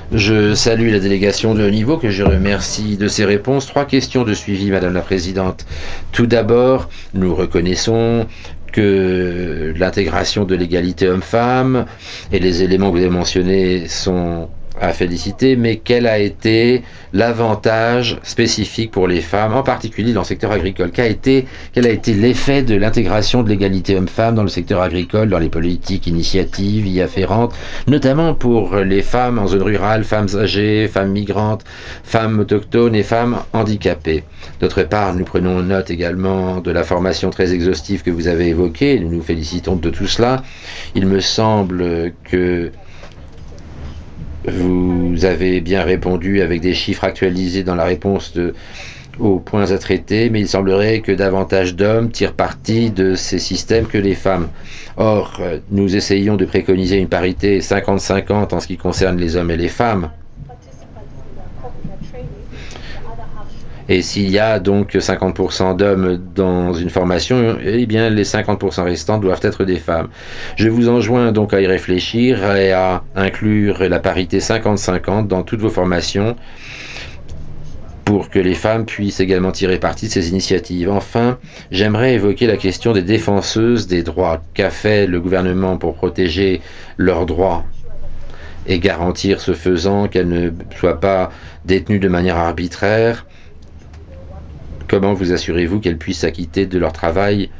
Je salue la délégation de haut niveau que je remercie de ses réponses. Trois questions de suivi, Madame la Présidente. Tout d'abord, nous reconnaissons que l'intégration de l'égalité homme-femme et les éléments que vous avez mentionnés sont à féliciter, mais quel a été l'avantage spécifique pour les femmes, en particulier dans le secteur agricole? Quel a été l'effet de l'intégration de l'égalité homme-femme dans le secteur agricole, dans les politiques, initiatives y afférentes, notamment pour les femmes en zone rurale, femmes âgées, femmes migrantes, femmes autochtones et femmes handicapées? D'autre part, nous prenons note également de la formation très exhaustive que vous avez évoquée, nous nous félicitons de tout cela. Il me semble que vous avez bien répondu avec des chiffres actualisés dans la réponse aux points à traiter, mais il semblerait que davantage d'hommes tirent parti de ces systèmes que les femmes. Or, nous essayons de préconiser une parité 50-50 en ce qui concerne les hommes et les femmes. Et s'il y a donc 50% d'hommes dans une formation, eh bien les 50% restants doivent être des femmes. Je vous enjoins donc à y réfléchir et à inclure la parité 50-50 dans toutes vos formations pour que les femmes puissent également tirer parti de ces initiatives. Enfin, j'aimerais évoquer la question des défenseuses des droits. Qu'a fait le gouvernement pour protéger leurs droits et garantir ce faisant qu'elles ne soient pas détenues de manière arbitraire? Comment vous assurez-vous qu'elles puissent s'acquitter de leur travail